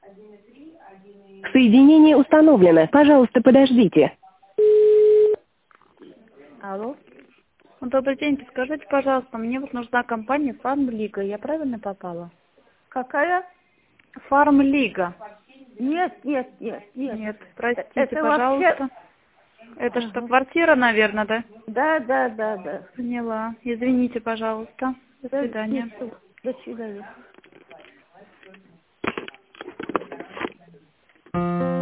Соединение установлено. Пожалуйста, подождите. Алло. Добрый день, подскажите, пожалуйста, мне вот нужна компания Фармлига. Я правильно попала? Какая? Фармлига. Нет. Нет, простите, Это пожалуйста. вообще... Это что, квартира, наверное, да? Да. Поняла. Извините, пожалуйста. До свидания. До свидания.